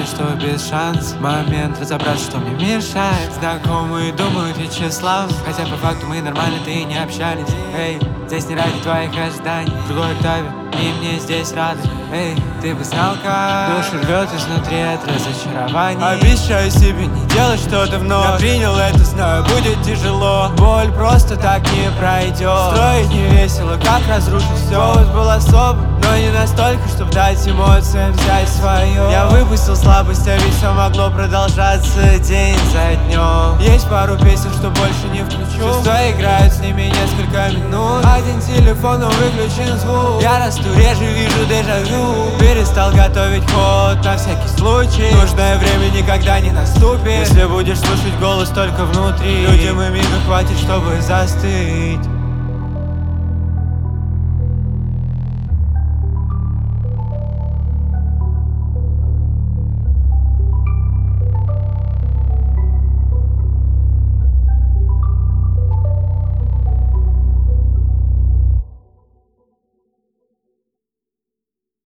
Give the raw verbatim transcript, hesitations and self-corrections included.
знали, что без шанс момент разобраться, что мне мешает. Знакомые думают, ведь тщеслав, хотя по факту мы нормально-то и не общались. Эй, здесь не ради твоих ожиданий, в другой октаве, и мне здесь рады. Эй, ты бы знал, как душу рвет изнутри от разочарований. Обещаю себе не делать что-то вновь. Я принял это, знаю, будет тяжело. Боль просто так не пройдет. Строить не весело, как разрушить все. Повод был особый, но не настолько, чтобы дать эмоциям взять свое. Я выпустил слабость, а ведь все могло продолжаться день за днем. Есть пару песен, что больше не включу. Шестой играют с ними несколько минут. Один телефон, он выключен звук. Я расту реже, вижу дежавю. Перестал готовить ход на всякий случай. Нужное время никогда не наступит, если будешь слушать голос только внутри. Людям и мига хватит, чтобы застыть.